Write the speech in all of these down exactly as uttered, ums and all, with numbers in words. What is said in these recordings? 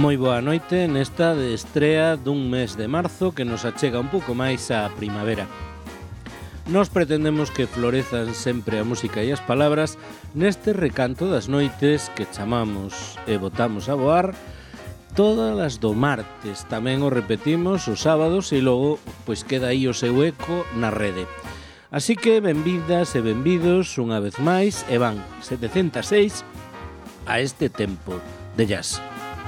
Moi boa noite nesta de estrea dun mes de marzo que nos achega un pouco máis á primavera. Nos pretendemos que florezan sempre a música e as palabras neste recanto das noites que chamamos e botamos a voar todas as do martes. Tamén o repetimos os sábados e logo pois queda aí o seu eco na rede. Así que benvidas e benvidos unha vez máis e van setecentos e seis a este tempo de jazz.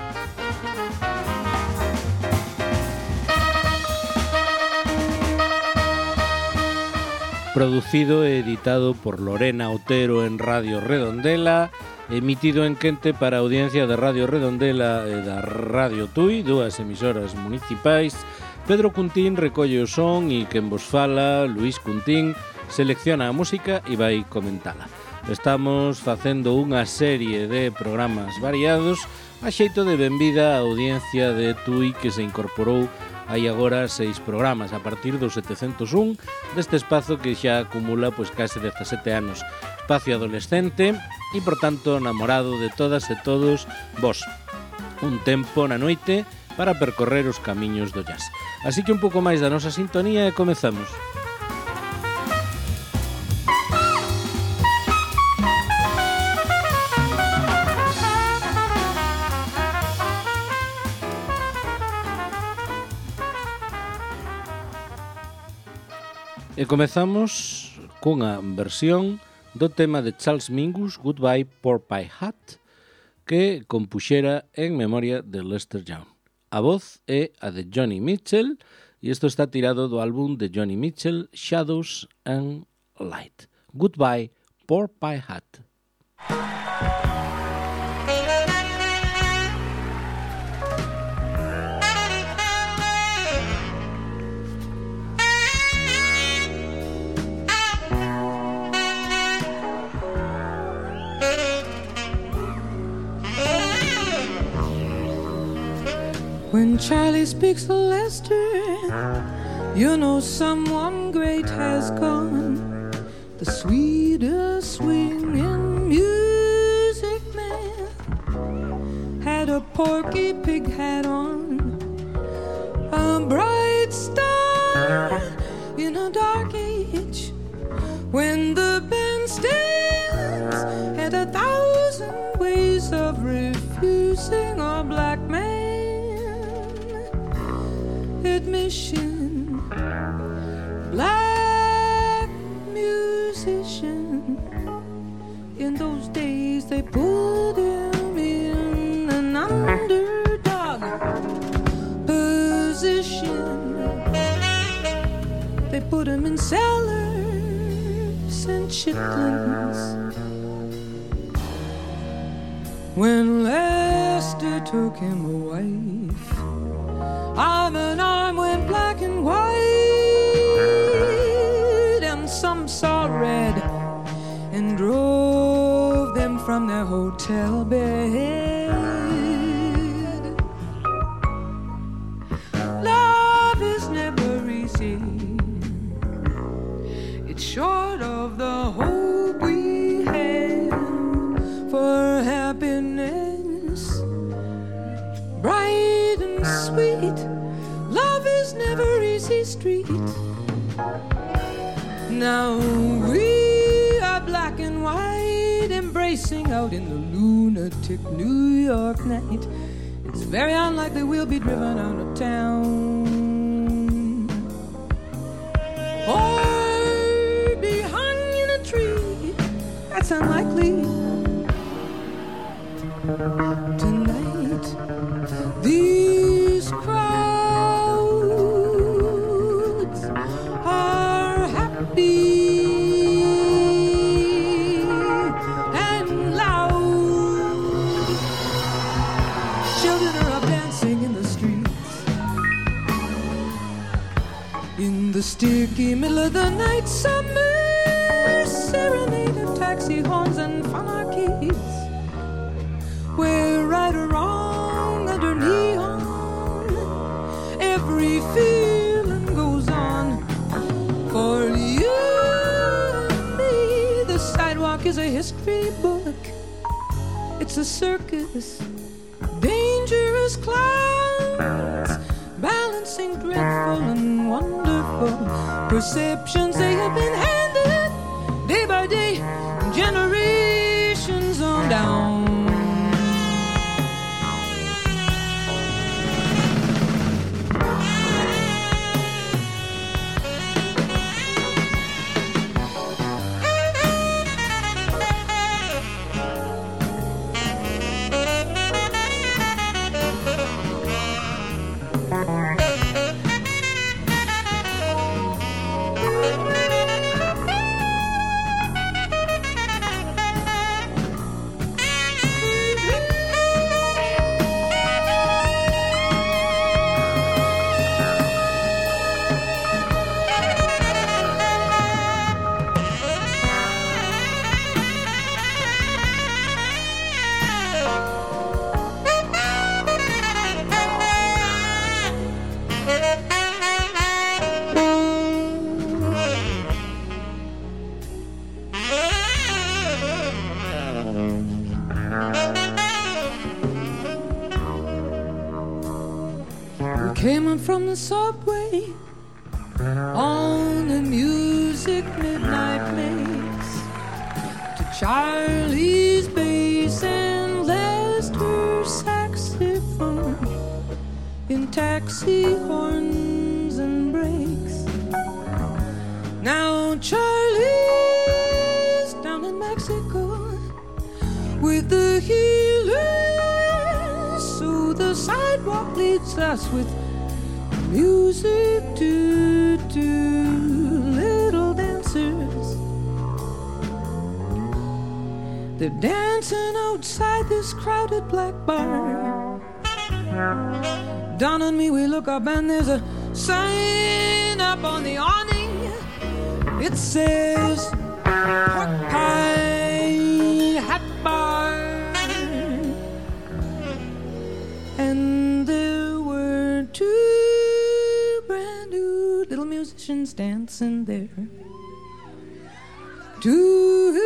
Producido e editado por Lorena Otero en Radio Redondela, emitido en quente para a audiencia da Radio Redondela e da Radio Tui, dúas emisoras municipais. Pedro Cuntín recolle o son e quen vos fala, Luís Cuntín, selecciona a música e vai comentala. Estamos facendo unha serie de programas variados a xeito de benvida á audiencia de Tui que se incorporou hai agora seis programas a partir dos setecentos un deste espazo que xa acumula pois case dezasete anos. Espacio adolescente e, por tanto, namorado de todas e todos vos. Un tempo na noite para percorrer os camiños do jazz. Así que un pouco máis da nosa sintonía e comezamos. E comezamos cunha versión do tema de Charles Mingus, Goodbye Porcupine Hat, que compuxera en memoria de Lester Young. A voz é a de Johnny Mitchell e isto está tirado do álbum de Johnny Mitchell, Shadows and Light. Goodbye Porcupine Hat. When Charlie speaks to Lester, you know someone great has gone. The sweetest swinging music man had a Porky Pig hat on, a bright star in a dark age. When the bandstands had a thousand ways of refusing a black man admission. Black musician. In those days they put him in an underdog position. They put him in cellars and chitlins. When Lester took him a wife, arm in arm went black and white, and some saw red and drove them from their hotel bed. Love is never easy. It's short of the hope we have for happiness, bright and sweet. Love is never easy street. Now we are black and white, embracing out in the lunatic New York night. It's very unlikely we'll be driven out of town, or be hung in a tree. That's unlikely. Tonight these crowds are happy and loud. Children are up dancing in the streets. In the sticky middle of the night, summer serenade of taxi horns and funarchies. We're right or wrong under neon. Every feeling goes on. For you and me, the sidewalk is a history book. It's a circus, dangerous endless clouds, balancing dreadful and wonderful perceptions. They have been handed day by day, generations on down. Came on from the subway on the music midnight makes to Charlie's bass and Lester's saxophone in taxi horns and brakes. Now Charlie's down in Mexico with the healers, so the sidewalk leads us with music to two little dancers. They're dancing outside this crowded black bar. Don and me, we look up and there's a sign up on the awning. It says Pork Pie Hat Bar. And there were two musicians dancing there tonight.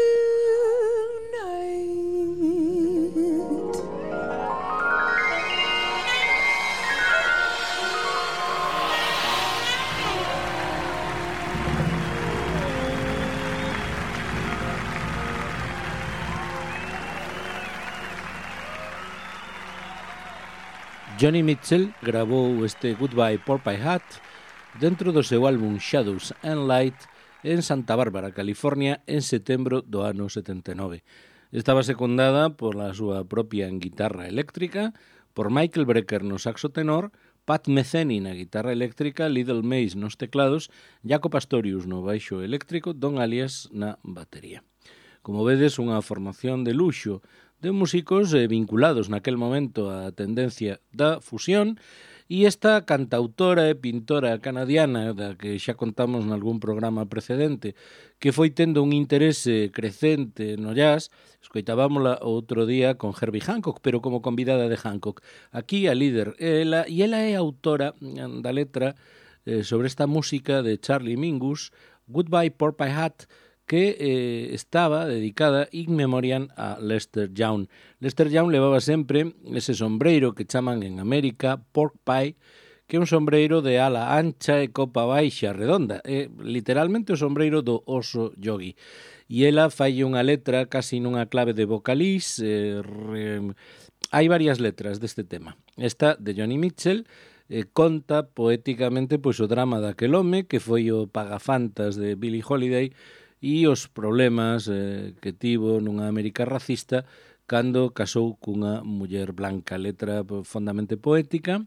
Johnny Mitchell grabou este Goodbye Pork Pie Hat dentro do seu álbum Shadows and Light en Santa Bárbara, California, en setembro do ano setenta e nove. Estaba secundada pola súa propia en guitarra eléctrica, por Michael Brecker no saxo tenor, Pat Metheny na guitarra eléctrica, Little Mace nos teclados, Jaco Pastorius no baixo eléctrico, Don Alias na batería. Como vedes, unha formación de luxo de músicos eh, vinculados naquel momento á tendencia da fusión, e esta cantautora e pintora canadiana, da que xa contamos nalgún programa precedente, que foi tendo un interese crecente no jazz, escoitábámola outro día con Herbie Hancock, pero como convidada de Hancock. Aquí a líder é ela, e ela é autora da letra eh, sobre esta música de Charlie Mingus, Goodbye Pork Pie Hat, que eh, estaba dedicada in memoriam a Lester Young. Lester Young levaba sempre ese sombreiro que chaman en América pork pie, que é un sombreiro de ala ancha e copa baixa redonda, é literalmente o sombreiro do oso yogi. E ela fai unha letra casi nunha clave de vocalís, eh, re... hai varias letras deste tema. Esta de Johnny Mitchell eh, conta poéticamente pois o drama daquel home que foi o pagafantas de Billie Holiday e os problemas eh, que tivo nunha América racista cando casou cunha muller blanca. Letra fondamente poética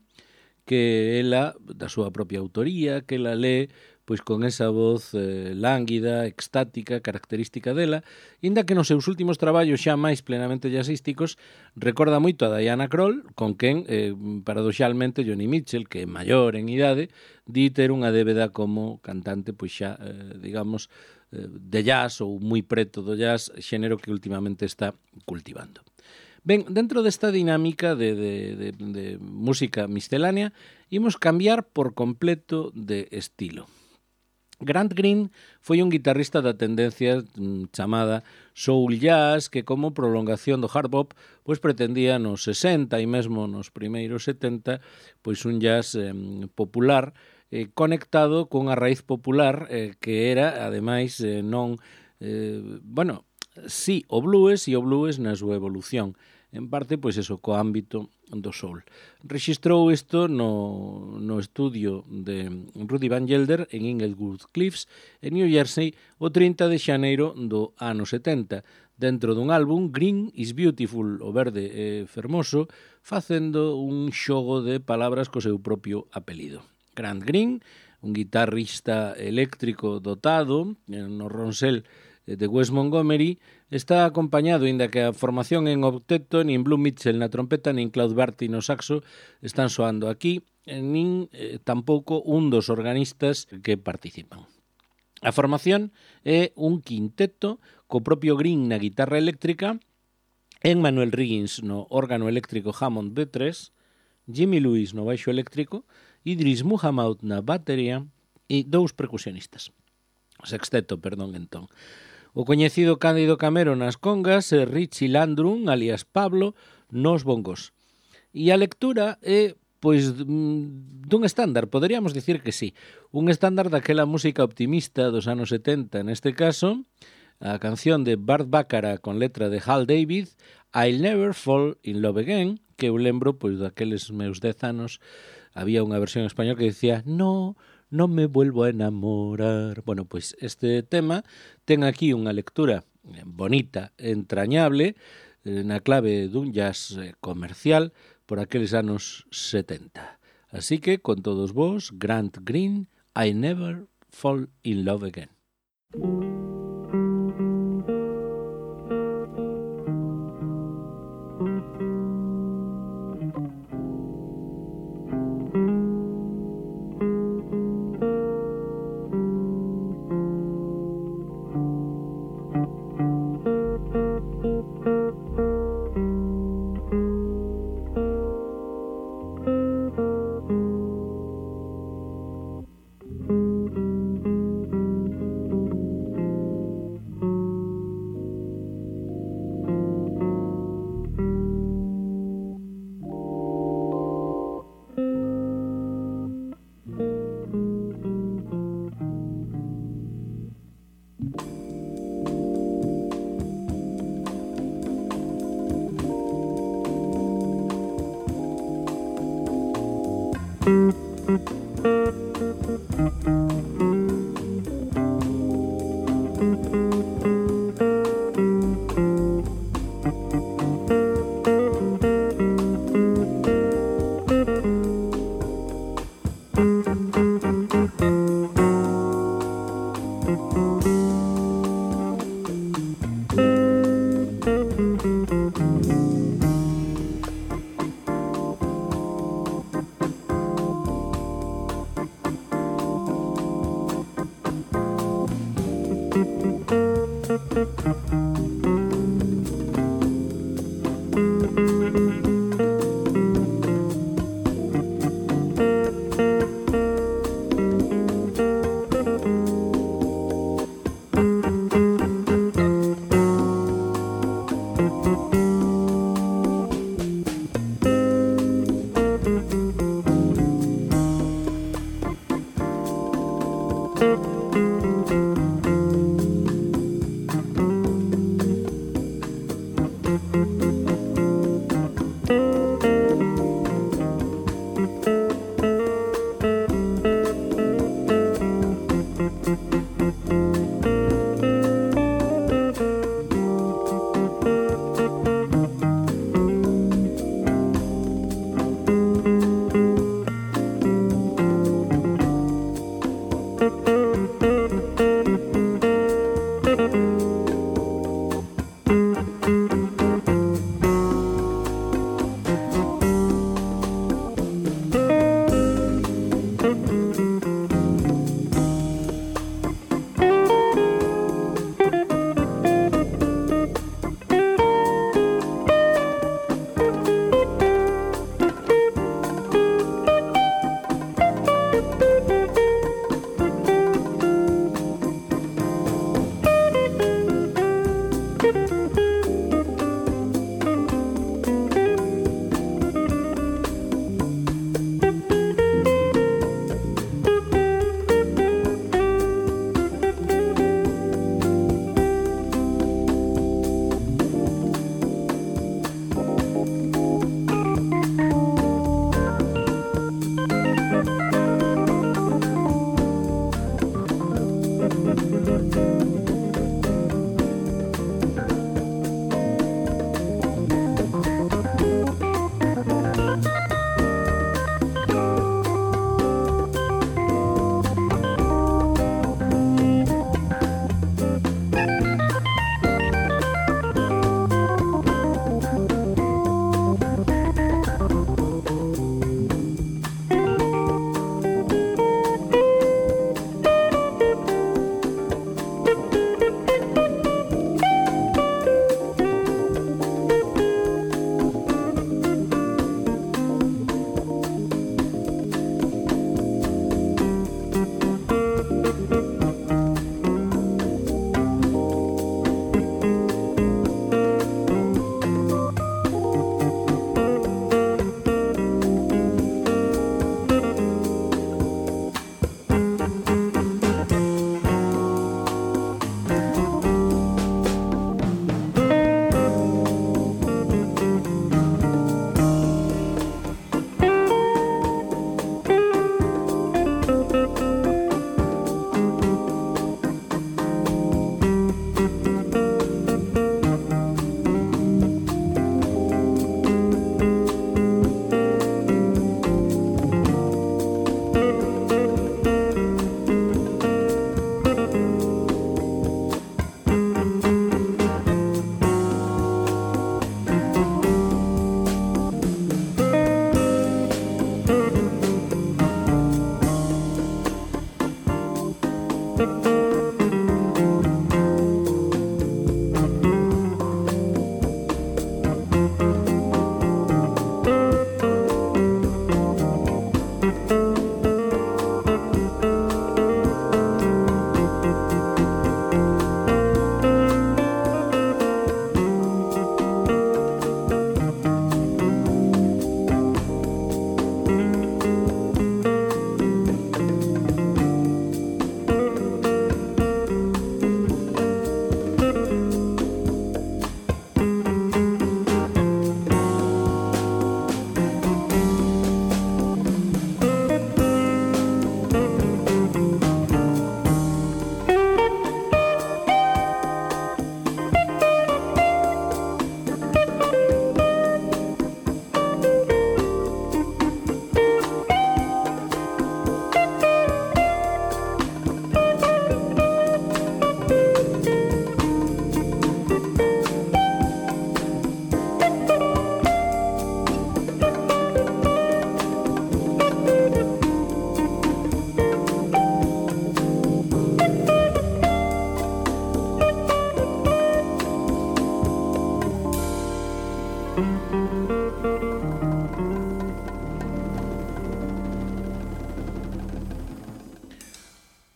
que ela, da súa propia autoría, que ela lee pois con esa voz eh, lánguida, extática, característica dela, inda que nos seus últimos traballos xa máis plenamente jazzísticos recorda moito a Diana Krall, con quen, eh, paradoxalmente, Johnny Mitchell, que é maior en idade, di ter unha débeda como cantante, pois xa, eh, digamos, eh, de jazz ou moi preto do jazz, xénero que últimamente está cultivando. Ben, dentro desta dinámica de, de, de, de música miscelánea, imos cambiar por completo de estilo. Grant Green foi un guitarrista da tendencia mm, chamada soul jazz que como prolongación do hard bop pois pretendía nos sesenta e mesmo nos primeiros setenta pois un jazz eh, popular eh, conectado cunha raíz popular eh, que era ademais eh, non eh, bueno, sí o blues e o blues na súa evolución en parte, pois eso, co ámbito do soul. Rexistrou isto no, no estudio de Rudy Van Gelder en Inglewood Cliffs, en New Jersey, o trinta de xaneiro do ano setenta, dentro dun álbum Green is Beautiful, o verde é fermoso, facendo un xogo de palabras co seu propio apelido. Grant Green, un guitarrista eléctrico dotado, no ronsel de Wes Montgomery, está acompañado, inda que a formación en octeto, nin Blue Mitchell na trompeta, nin Claude Barty no saxo están soando aquí, nin eh, tampouco un dos organistas que participan. A formación é un quinteto co propio Green na guitarra eléctrica, Emmanuel Riggins no órgano eléctrico Hammond B tres, Jimmy Lewis no baixo eléctrico, Idris Muhammad na batería e dous percusionistas. Sexteto, perdón, entón. O coñecido Cándido Camero nas congas e Richie Landrum, alias Pablo, nos bongos. E a lectura é, pois, dun estándar, poderíamos dicir que sí. Un estándar daquela música optimista dos anos setenta, neste caso, a canción de Burt Bacharach con letra de Hal David, I'll Never Fall in Love Again, que eu lembro, pois, daqueles meus dez anos, había unha versión en español que dicía no, no me vuelvo a enamorar. Bueno, pois este tema ten aquí unha lectura bonita, entrañable, na clave dun jazz comercial por aqueles anos setenta. Así que, con todos vos, Grant Green, I Never Fall in Love Again.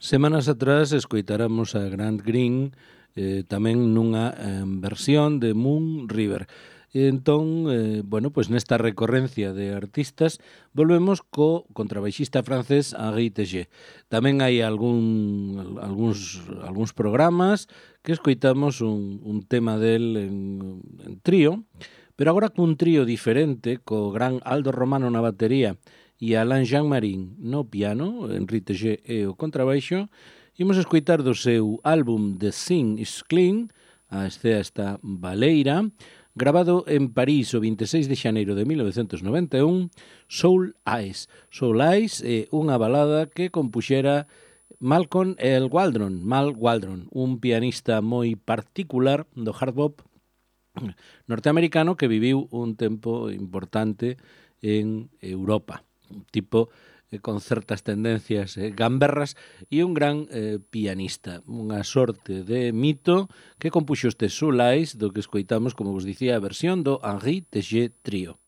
Semanas atrás escoitáramos a Grant Green eh, tamén nunha eh, versión de Moon River. E entón, eh, bueno, pois nesta recorrencia de artistas volvemos co contrabaixista francés Henri Teget. Tamén hai algún, algúns, algúns programas que escoitamos un, un tema del en, en trío, pero agora cun trío diferente, co gran Aldo Romano na batería e Alain Jean-Marin no piano, Henri Teget e o contrabaixo. Imos escoitar do seu álbum The Scene is Clean, a escena está baleira, grabado en París o vinte e seis de xaneiro de mil novecentos noventa e un, Soul Eyes. Soul Eyes é unha balada que compuxera Malcolm L. Waldron, Mal Waldron, un pianista moi particular do hard bop norteamericano que viviu un tempo importante en Europa. Un tipo eh, con certas tendencias eh, gamberras e un gran eh, pianista, unha sorte de mito que compuxo este Soul Eyes, do que escoitamos, como vos dicía, a versión do Henri Teget Trío.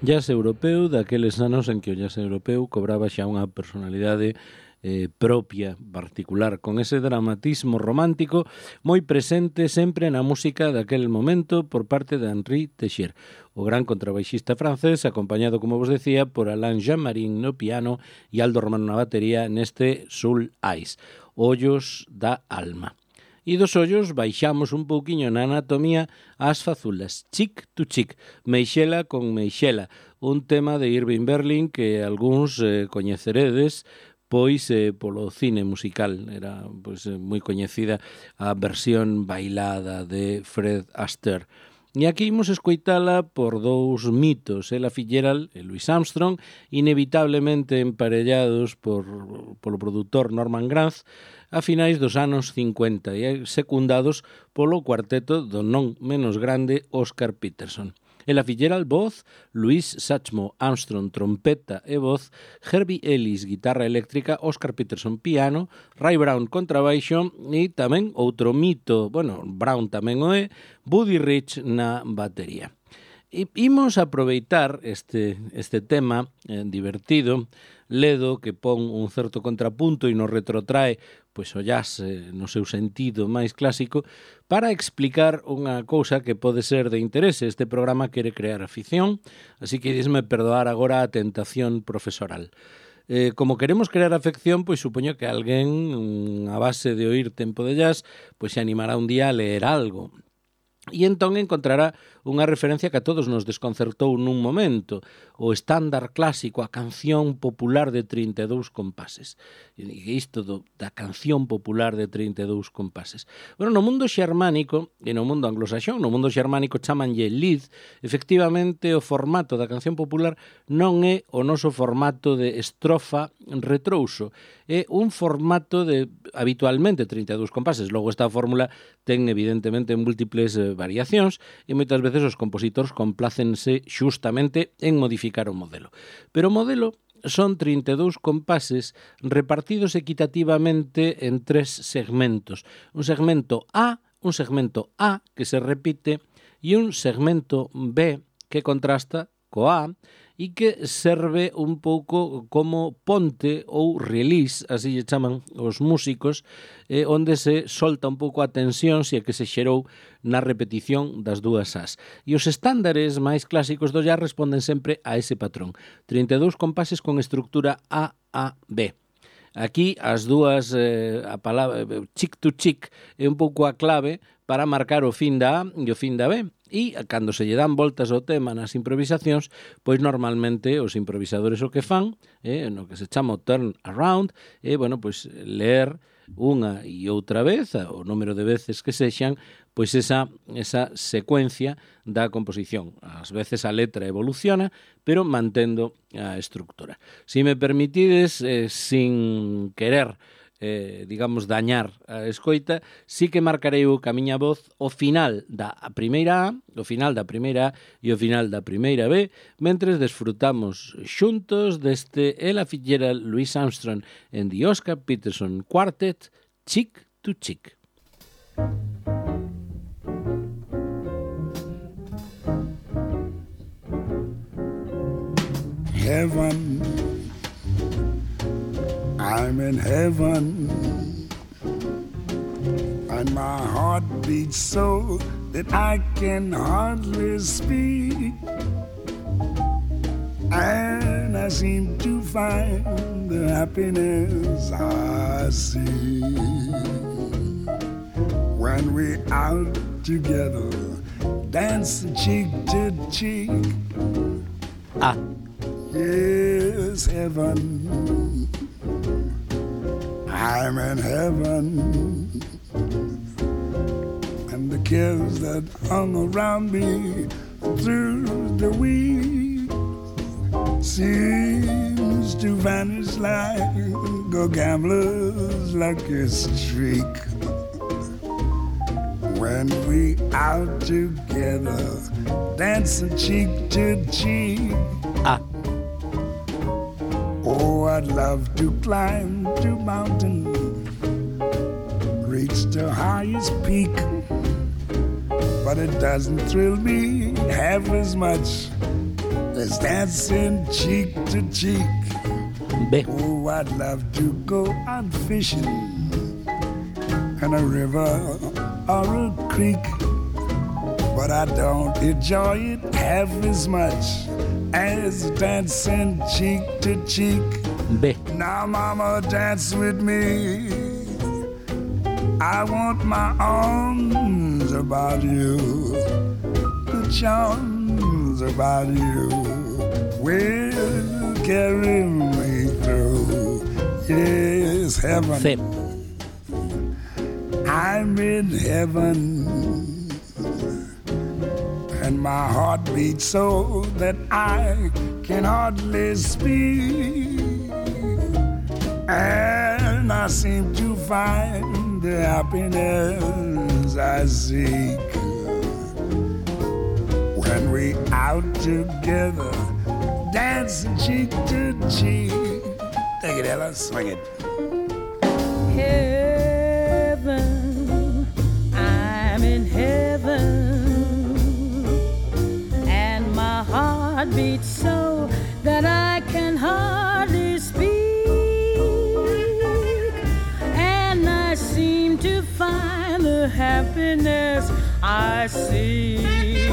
Jazz europeo, daqueles anos en que o jazz europeo cobraba xa unha personalidade eh, propia, particular, con ese dramatismo romántico moi presente sempre na música daquel momento por parte de Henri Teixeira, o gran contrabaixista francés, acompañado, como vos decía, por Alain Jean-Marin no piano e Aldo Romano na batería neste Soul Eyes, Ollos da Alma. E dos ollos baixamos un pouquiño na anatomía as fazulas, chic to chic, meixela con meixela, un tema de Irving Berlin que algúns eh, coñeceredes pois eh, polo cine musical. Era pois, eh, moi coñecida a versión bailada de Fred Astaire. E aquí imos escoitala por dous mitos, Ella Fitzgerald e Louis Armstrong, inevitablemente emparellados por, polo produtor Norman Granz, a finais dos anos cincuenta e secundados polo cuarteto do non menos grande Oscar Peterson. Ella Fitzgerald, voz, Louis Satchmo Armstrong, trompeta e voz, Herbie Ellis, guitarra eléctrica, Oscar Peterson, piano, Ray Brown, contrabaixo e tamén outro mito, bueno, Brown tamén o é, Buddy Rich na batería. E imos aproveitar este, este tema eh, divertido, ledo, que pon un certo contrapunto e nos retrotrae pois o jazz eh, no seu sentido máis clásico, para explicar unha cousa que pode ser de interese. Este programa quere crear afición, así que disme perdoar agora a tentación profesoral. Eh, como queremos crear afección, pois supoño que alguén, a base de oír tempo de jazz, pois se animará un día a leer algo. E entón encontrará unha referencia que a todos nos desconcertou nun momento, o estándar clásico, a canción popular de trinta e dous compases. E isto do, da canción popular de trinta e dous compases. Bueno, no mundo xermánico e no mundo anglosaxón, no mundo xermánico chamanlle lied, efectivamente o formato da canción popular non é o noso formato de estrofa retrouso, é un formato de habitualmente trinta e dous compases. Logo esta fórmula ten evidentemente múltiples eh, variacións e moitas veces os compositores complácense xustamente en modificar o modelo. Pero o modelo son trinta e dous compases repartidos equitativamente en tres segmentos. Un segmento A, un segmento A que se repite e un segmento B que contrasta co A e que serve un pouco como ponte ou release, así lle chaman os músicos, eh, onde se solta un pouco a tensión se que se xerou na repetición das dúas As. E os estándares máis clásicos do jazz responden sempre a ese patrón. trinta e dous compases con estructura A A B. Aquí as dúas, eh, a palabra chic to chic é un pouco a clave para marcar o fin da A e o fin da B. E cando se lle dan voltas ao tema nas improvisacións, pois normalmente os improvisadores o que fan, eh, no que se chama o turn around, é, eh, bueno, pois ler unha e outra vez, o número de veces que sexan, pois esa, esa secuencia da composición. Ás veces a letra evoluciona, pero mantendo a estructura. Si me permitides, eh, sin querer, eh, digamos, dañar a escoita, sí que marcarei o camiña voz o final da primeira A, o final da primeira A e o final da primeira B, mentres desfrutamos xuntos deste Ella Fitzgerald, Louis Armstrong en the Oscar Peterson Quartet, Chic to Chic. Heaven, I'm in heaven, and my heart beats so that I can hardly speak, and I seem to find the happiness I see when we're out together, dancing cheek to cheek. Ah. Yes, heaven, I'm in heaven, and the cares that hung around me through the week seems to vanish like a gambler's lucky streak when we out together, dancing cheek to cheek. Ah. Oh, I'd love to climb to mountain, reach the highest peak, but it doesn't thrill me half as much is dancing cheek to cheek. B. Oh, I'd love to go out fishing in a river or a creek, but I don't enjoy it half as much as dancing cheek to cheek. B. Now, mama, dance with me. I want my arms about you, the charms about you will carry me through. Yes, heaven. C. I'm in heaven, and my heart beats so that I can hardly speak, and I seem to find the happiness I seek when we out together, dancing cheek to cheek. Take it, Ella, swing it. Heaven, I'm in heaven, and my heart beats so that I can hardly speak, and I seem to find the happiness I seek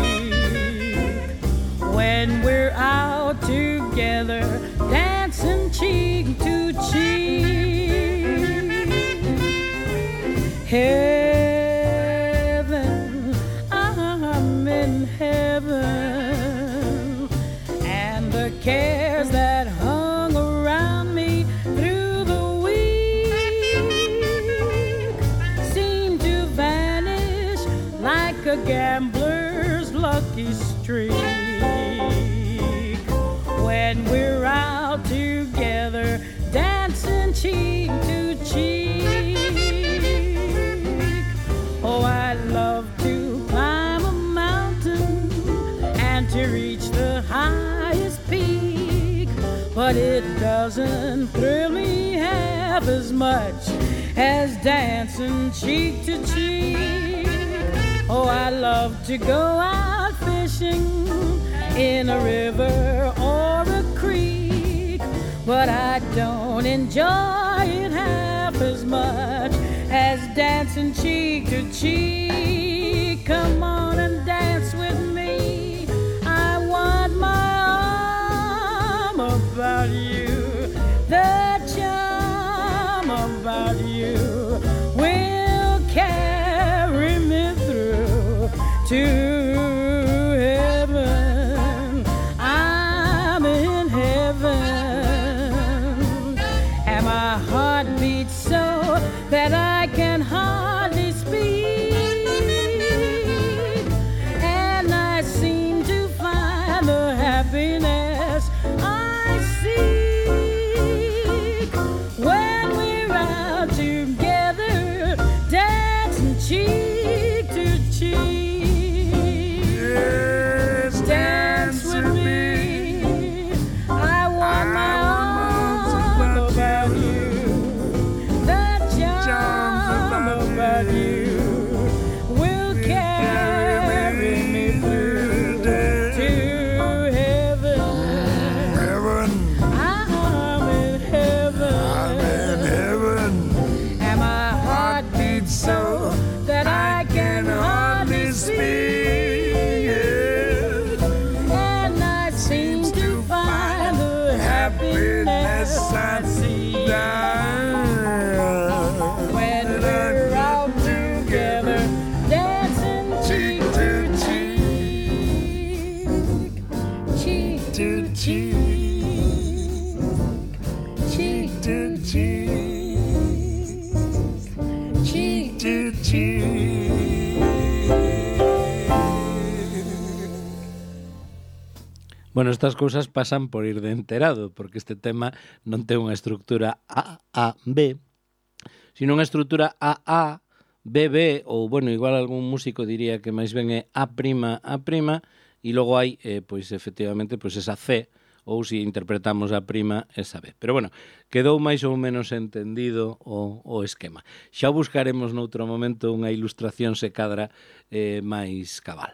when we're out together, dancing cheek to cheek. Heaven, I'm in heaven, and the cares that hung around me through the week seem to vanish like a gambler's lucky streak when we're out together, dancing cheek to cheek. Oh, I love to climb a mountain and to reach the highest peak, but it doesn't thrill me half as much as dancing cheek to cheek. Oh, I love to go out fishing in a river or a creek, but I don't enjoy it half as much as dancing cheek to cheek. Come on and dance with me. I want my arm about you. The charm about you will carry me through to heaven. I'm in heaven, and my heart beats so that I can hardly speak, and I seem to find the happiness I seek when we're out together, dancing cheek to cheek. Yes, Dance with me. I want my arms about you. The charm about you will carry me through to heaven. Heaven, I'm in heaven, I'm in heaven. and my heart beats so that I can hardly speak, and I seem to find the happiness I see when we're out together, dancing cheek to cheek, cheek to cheek, cheek to cheek, cheek to cheek. Bueno, estas cousas pasan por ir de enterado, porque este tema non ten unha estructura A A B, sino unha estructura A A B B, ou, bueno, igual algún músico diría que máis ben é A prima A prima, e logo hai, eh, pois, efectivamente, pois esa C, ou se interpretamos a prima, esa B. Pero, bueno, quedou máis ou menos entendido o, o esquema. Xa buscaremos noutro momento unha ilustración se cadra eh, máis cabal.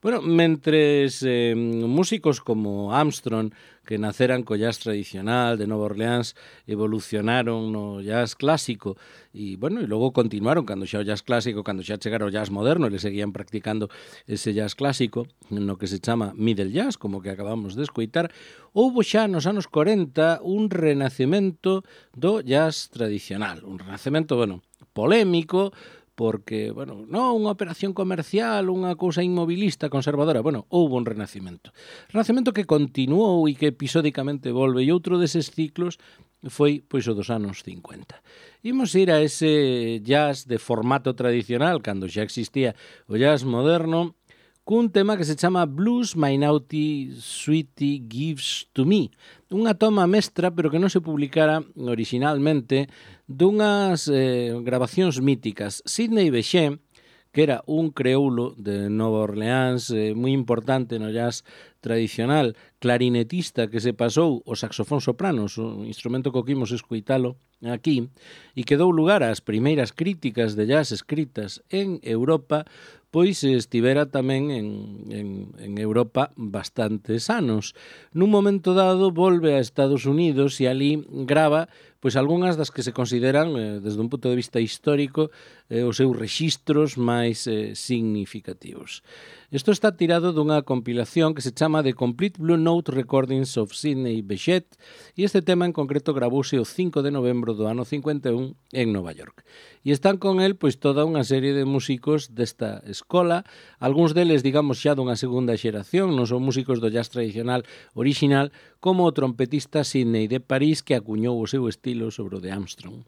Bueno, mentres eh, músicos como Armstrong, que naceran co jazz tradicional de Nova Orleans, evolucionaron no jazz clásico e, bueno, e logo continuaron cando xa o jazz clásico, cando xa chegaron o jazz moderno, eles seguían practicando ese jazz clásico, no que se chama middle jazz, como que acabamos de escoitar. Houbo xa nos anos corenta un renacemento do jazz tradicional, un renacemento, bueno, polémico, porque, bueno, non unha operación comercial, unha cousa inmobilista, conservadora, bueno, houbo un renacemento. Renacemento que continuou e que episódicamente volve, e outro deses ciclos foi, pois, o dos anos cincuenta. Imos ir a ese jazz de formato tradicional, cando xa existía o jazz moderno, cun tema que se chama Blues My Naughty Sweetie Gives to Me, unha toma mestra, pero que non se publicara originalmente, dunhas eh, grabacións míticas. Sidney Bechet, que era un creoulo de Nova Orleans eh, moi importante no jazz tradicional, clarinetista que se pasou o saxofón soprano, o instrumento que oquimos escoitalo aquí, e que dou lugar ás primeiras críticas de jazz escritas en Europa, pois estivera tamén en, en, en Europa bastantes anos. Nun momento dado volve a Estados Unidos e ali grava pois algunhas das que se consideran, eh, desde un punto de vista histórico, eh, os seus rexistros máis eh, significativos. Isto está tirado dunha compilación que se chama The Complete Blue Note Recordings of Sidney Bechet, e este tema en concreto gravouse o cinco de novembro do ano cincuenta e un en Nova York. E están con el pois toda unha serie de músicos desta escola, algúns deles, digamos, xa dunha segunda xeración, non son músicos do jazz tradicional original, como o trompetista Sidney de París, que acuñou o seu estilo sobre o de Armstrong.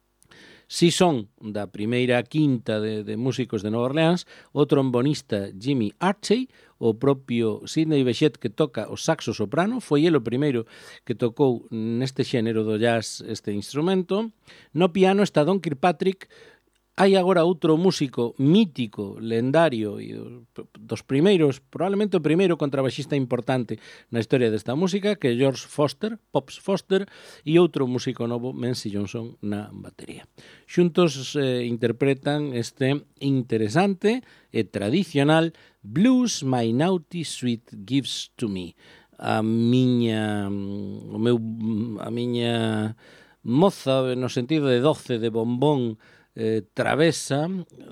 Si son da primeira quinta de, de músicos de Nova Orleans, o trombonista Jimmy Archey, o propio Sidney Bechet que toca o saxo soprano, foi ele o primeiro que tocou neste xénero do jazz este instrumento. No piano está Don Kirkpatrick. Hai agora outro músico mítico, lendario, e dos primeiros, probablemente o primeiro contrabaxista importante na historia desta música, que é George Foster, Pops Foster, e outro músico novo, Menzi Johnson, na batería. Xuntos eh, interpretan este interesante e tradicional Blues My Naughty Sweet Gives to Me. A miña, o meu, a miña moza, no sentido de doce, de bombón, Eh, travesa,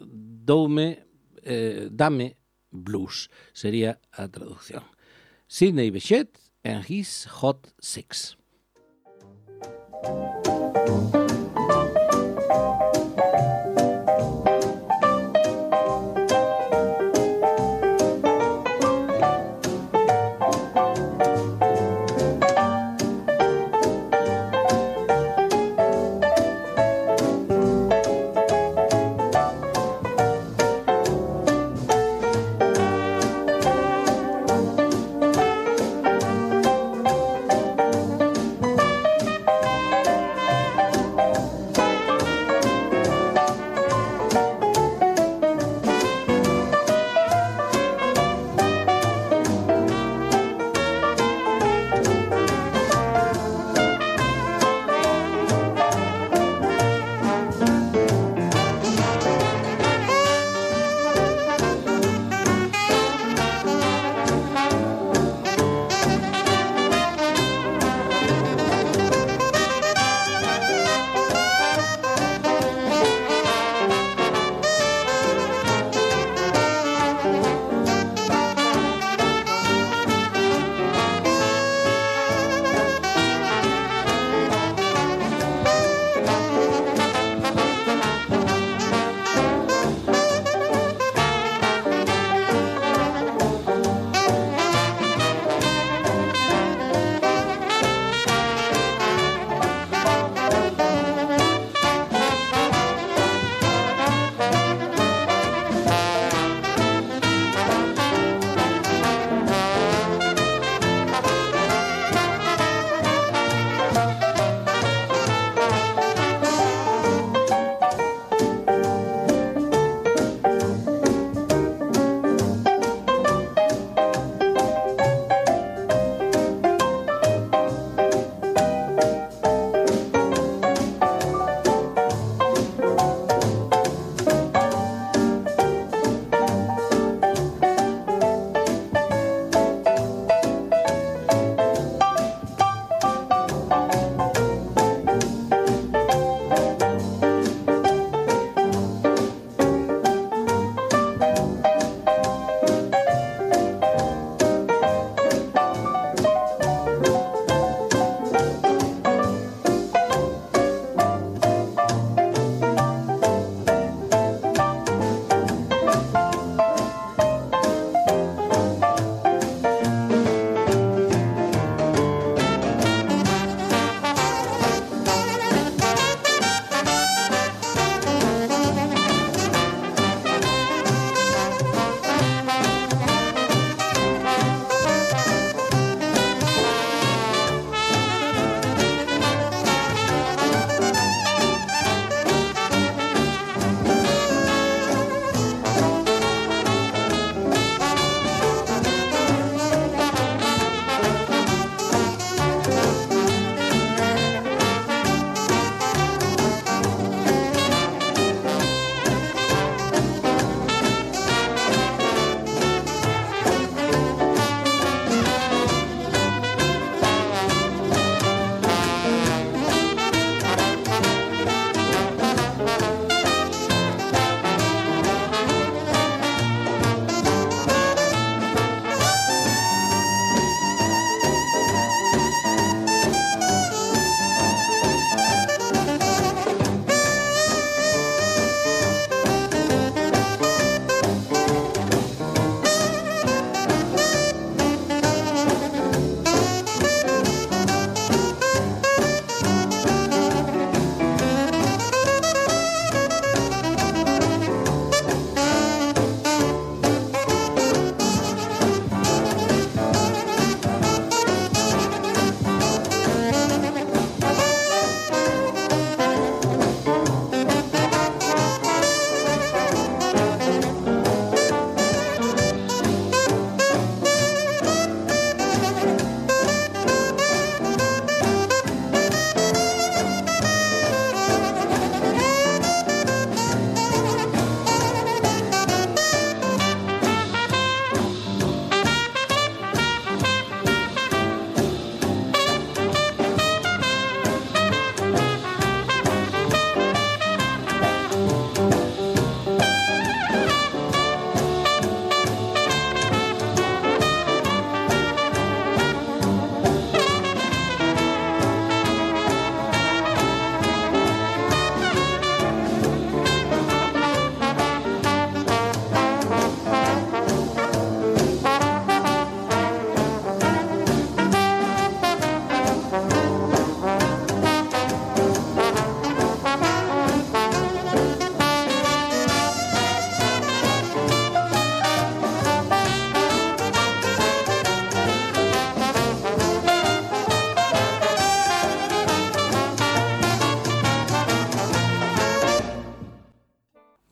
doume, eh, dame blues, sería a traducción. Sidney Bechet and his Hot Six.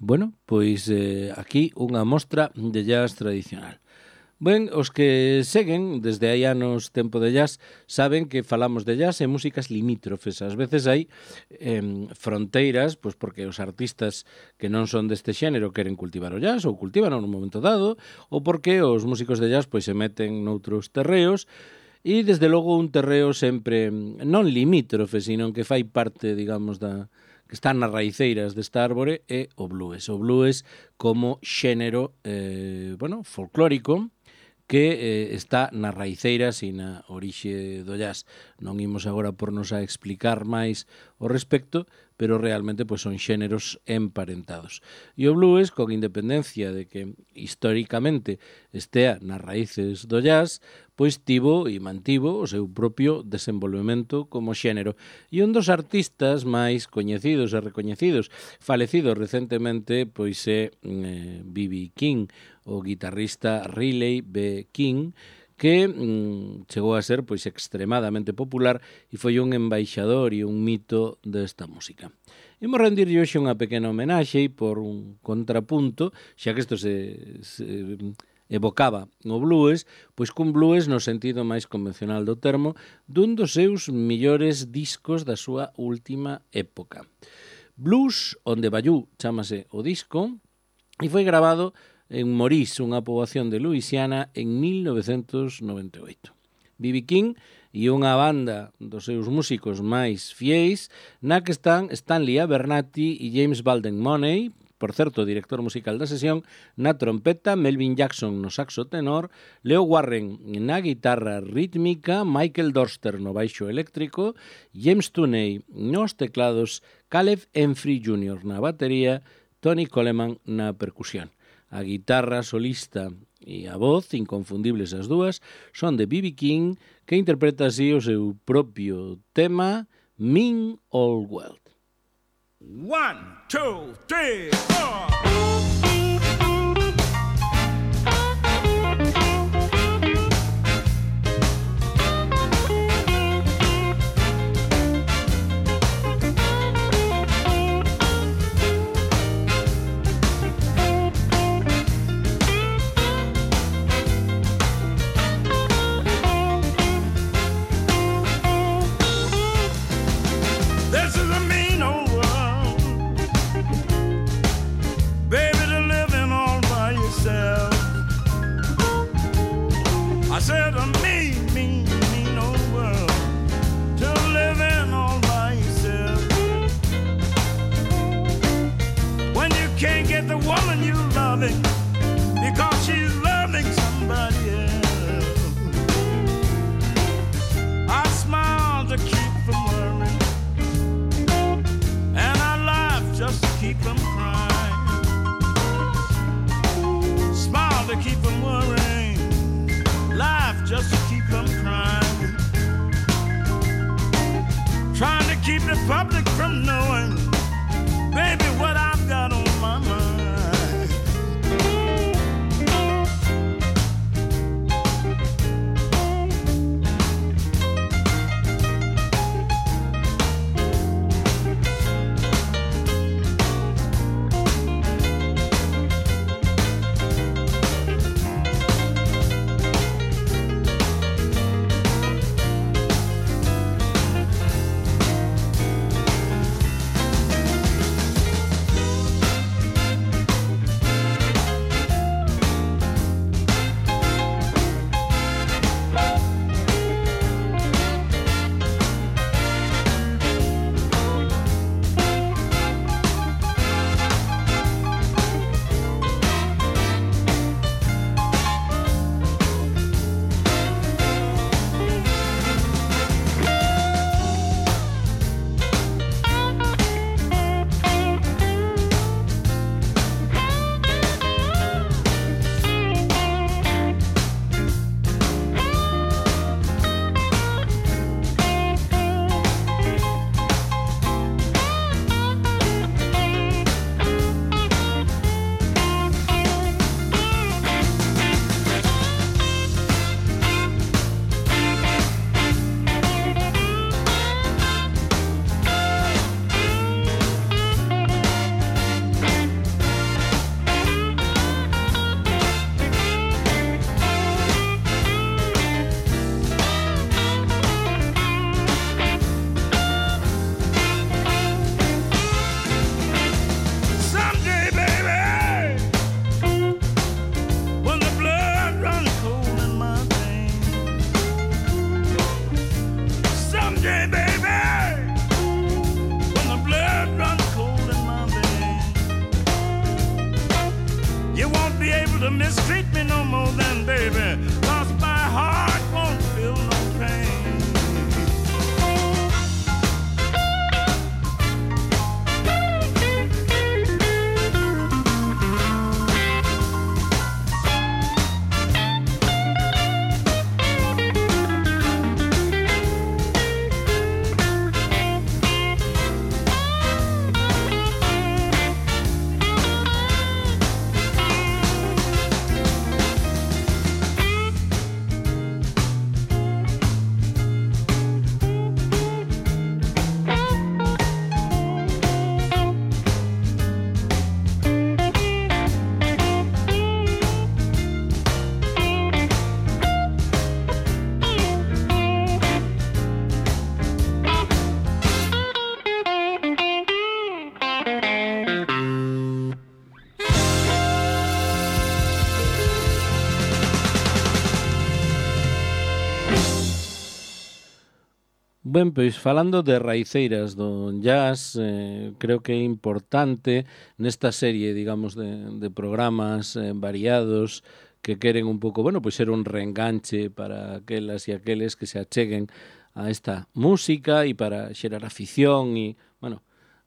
Bueno, pois eh, aquí unha mostra de jazz tradicional. Ben, os que seguen desde hai anos tempo de jazz saben que falamos de jazz e músicas limítrofes. Ás veces hai eh, fronteiras, pois porque os artistas que non son deste xénero queren cultivar o jazz ou cultivan nun momento dado, ou porque os músicos de jazz pois se meten noutros terreos, e desde logo un terreo sempre non limítrofe, sino que fai parte, digamos, da que está nas raiceiras desta árbore, é o blues. O blues como xénero eh, bueno, folclórico, que eh, está nas raiceiras e na orixe do jazz. Non imos agora pornos a explicar máis o respecto, pero realmente pois, son xéneros emparentados. E o blues, con independencia de que históricamente estea nas raíces do jazz, pois tivo e mantivo o seu propio desenvolvemento como xénero. E un dos artistas máis coñecidos e recoñecidos, falecido recentemente, pois é eh, B B King, o guitarrista Riley B. King, que mm, chegou a ser pois extremadamente popular e foi un embaixador e un mito desta música. Imos rendirlle hoxe unha pequena homenaxe por un contrapunto, xa que isto se, se evocaba o blues, pois cun blues no sentido máis convencional do termo, dun dos seus millores discos da súa última época. Blues on the Bayou chámase o disco e foi grabado en Maurice, unha poboación de Louisiana, en mil novecentos noventa e oito. B B King e unha banda dos seus músicos máis fiéis, na que están Stanley Abernathy e James Balden Money, por certo, director musical da sesión, na trompeta, Melvin Jackson no saxo tenor, Leo Warren na guitarra rítmica, Michael Dorster no baixo eléctrico, James Tooney nos teclados, Caleb Enfrey júnior na batería, Tony Coleman na percusión. A guitarra solista e a voz, inconfundibles as dúas, son de B B King, que interpreta así o seu propio tema, Mean Old World. One, two, three, four. Because she's loving somebody else. I smile to keep from worrying, and I laugh just to keep from crying. Smile to keep from worrying, laugh just to keep from crying. Trying to keep the public from knowing, baby, what I've got on my mind. Ben, pois falando de raiceiras do jazz, eh, creo que é importante nesta serie, digamos, de, de programas eh, variados que queren un pouco, bueno, pois ser un reenganche para aquelas e aqueles que se acheguen a esta música e para xerar afición e, bueno,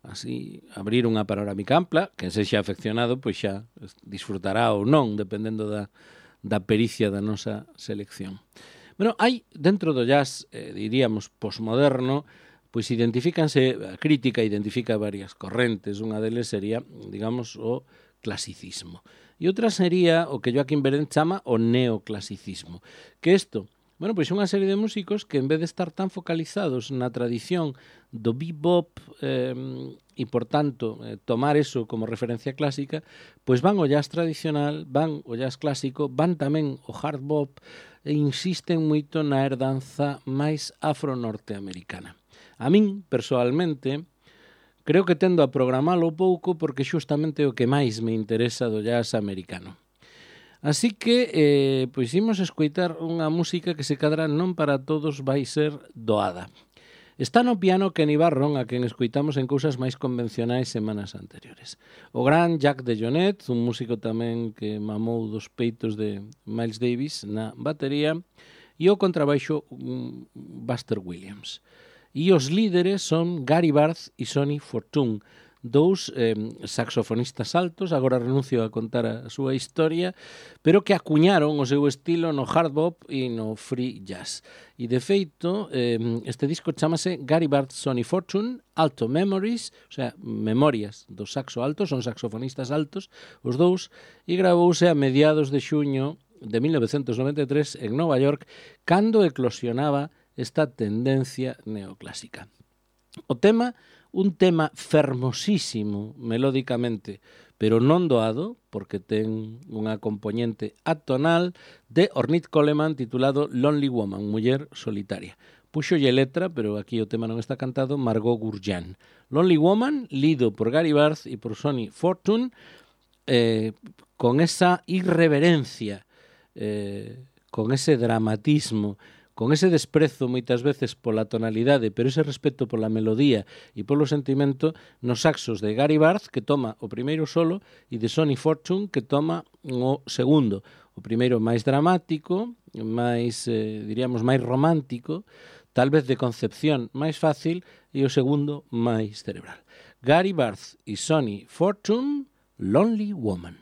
así abrir unha panorámica ampla, que sexa afeccionado, pois xa disfrutará ou non, dependendo da, da pericia da nosa selección. Bueno, hai dentro do jazz, eh, diríamos, posmoderno, pois identifícanse, a crítica identifica varias correntes, unha deles sería, digamos, o clasicismo. E outra sería o que Joaquín Beren chama o neoclasicismo, que isto, bueno, pois unha serie de músicos que en vez de estar tan focalizados na tradición do bebop eh, e, por tanto, eh, tomar eso como referencia clásica, pois van ao jazz tradicional, van ao jazz clásico, van tamén ao hard bop, e insisten moito na herdanza máis afro-norteamericana. A min, persoalmente, creo que tendo a programalo pouco porque xustamente é o que máis me interesa do jazz americano. Así que, eh, pois imos escoitar unha música que se cadra non para todos vai ser doada. Está no piano Kenny Barron, a quen escoitamos en cousas máis convencionais semanas anteriores. O gran Jack DeJohnette, un músico tamén que mamou dos peitos de Miles Davis na batería, e o contrabaixo Buster Williams. E os líderes son Gary Barth e Sonny Fortune, dous eh, saxofonistas altos, agora renuncio a contar a súa historia, pero que acuñaron o seu estilo no hard bop e no free jazz. E, de feito, eh, este disco chamase Gary Barth, Sonny Fortune, Alto Memories, o sea, memorias do saxo alto, son saxofonistas altos, os dous, e gravouse a mediados de xuño de mil novecentos noventa e tres en Nova York, cando eclosionaba esta tendencia neoclásica. O tema, un tema fermosísimo melódicamente, pero non doado, porque ten unha componente atonal de Ornette Coleman titulado Lonely Woman, Muller Solitaria. Puxolle letra, pero aquí o tema non está cantado, Margot Gurjan. Lonely Woman, lido por Gary Barth e por Sonny Fortune, eh, con esa irreverencia, eh, con ese dramatismo, con ese desprezo moitas veces pola tonalidade, pero ese respeto pola melodía e polo sentimento nos saxos de Gary Barth, que toma o primeiro solo, e de Sonny Fortune, que toma o segundo. O primeiro máis dramático, máis, eh, diríamos, máis romántico, tal vez de concepción máis fácil, e o segundo máis cerebral. Gary Barth e Sonny Fortune, Lonely Woman.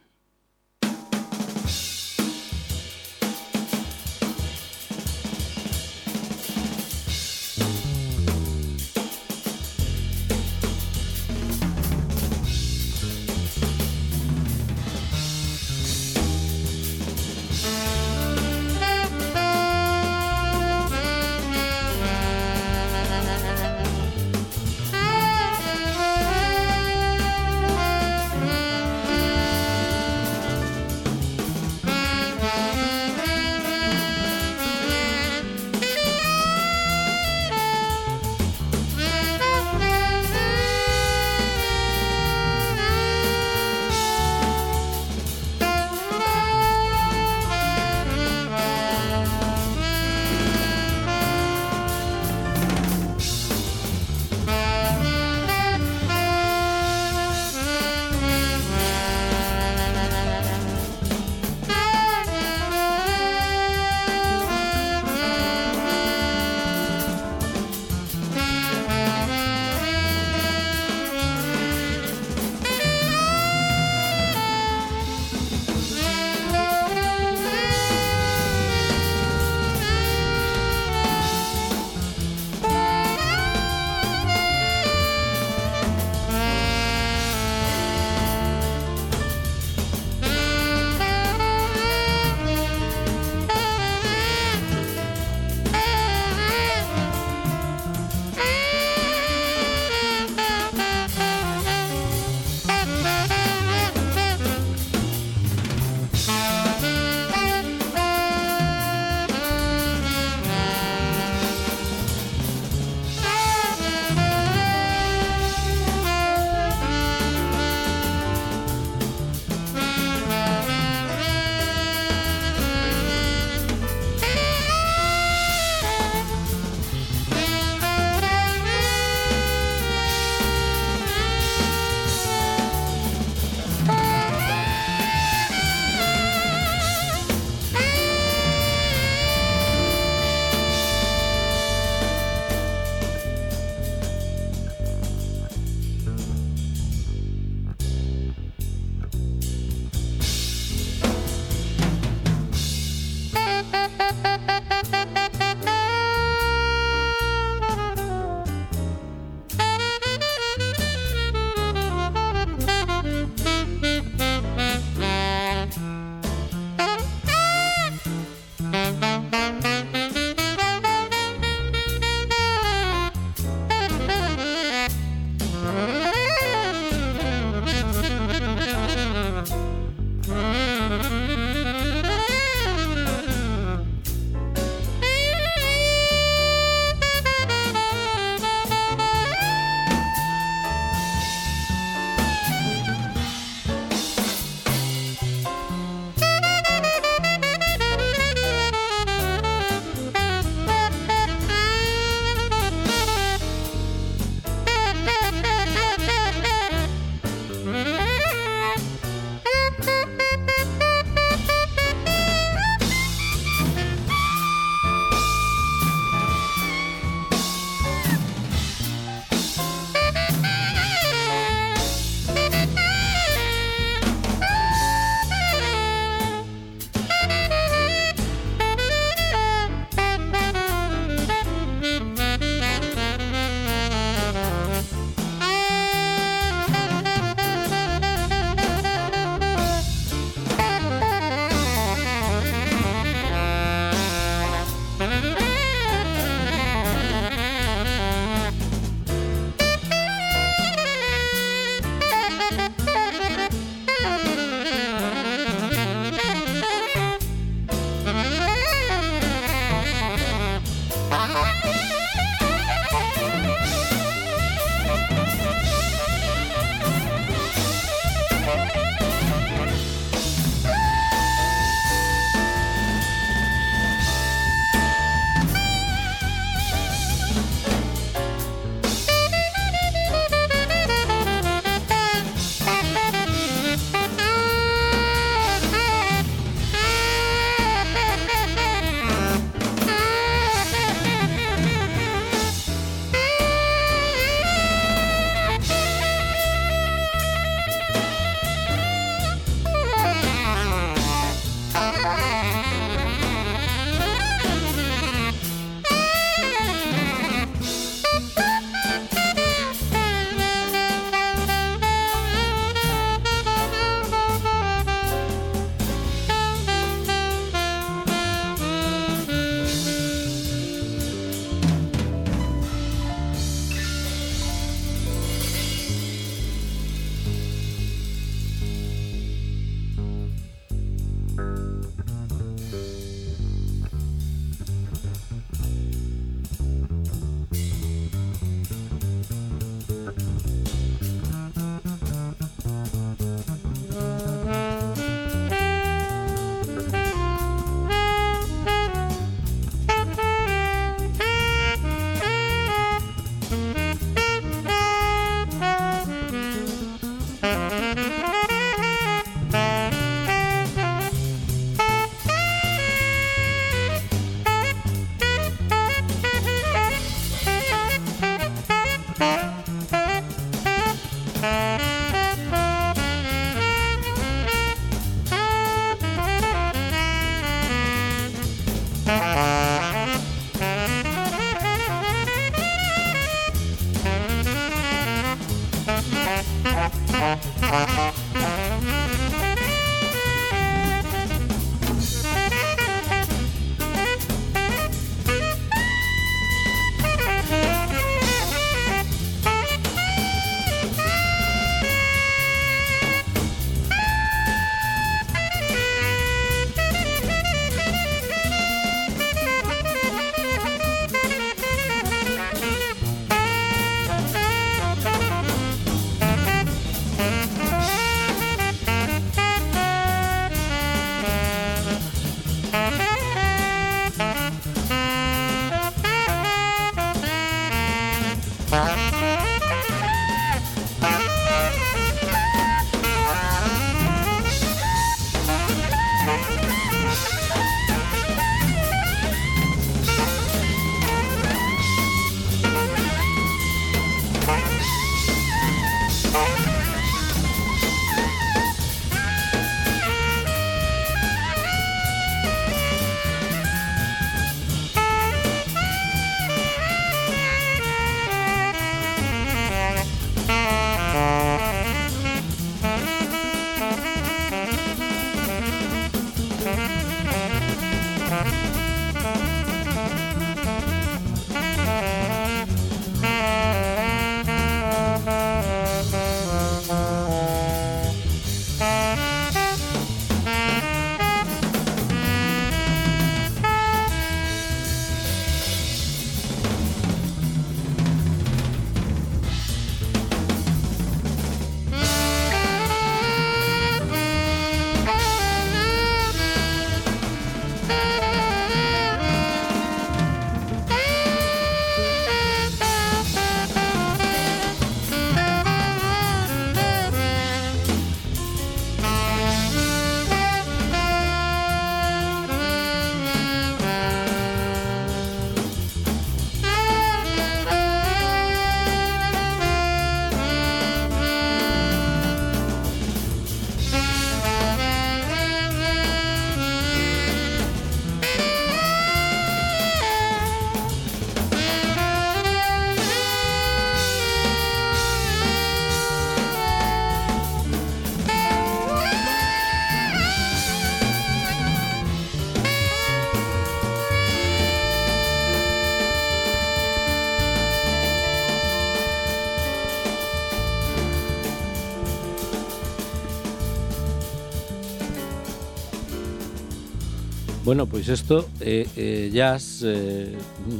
Bueno, pois isto é eh, jazz eh,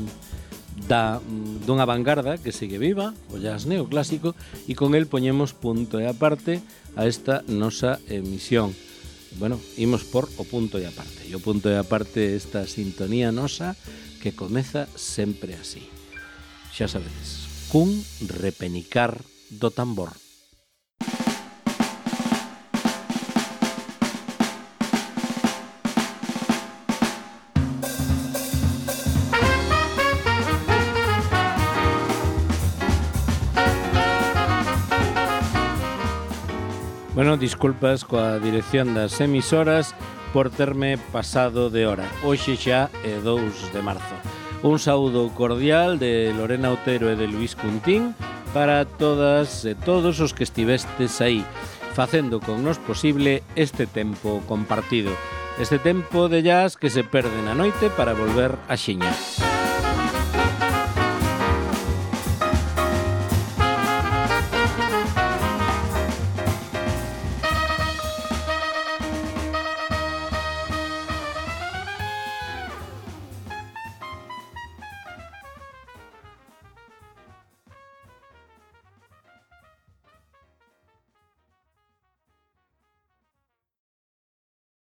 da, dunha vanguarda que sigue viva, o jazz neoclásico, e con el poñemos punto e aparte a esta nosa emisión. Bueno, imos por o punto e aparte. E o punto e aparte esta sintonía nosa que comeza sempre así. Xa sabedes, cun repenicar do tambor. Bueno, disculpas coa dirección das emisoras por terme pasado de hora. Hoxe xa é dous de marzo. Un saúdo cordial de Lorena Otero e de Luís Cuntín para todas e todos os que estivestes aí, facendo con nos posible este tempo compartido. Este tempo de jazz que se perde na noite para volver a xiña.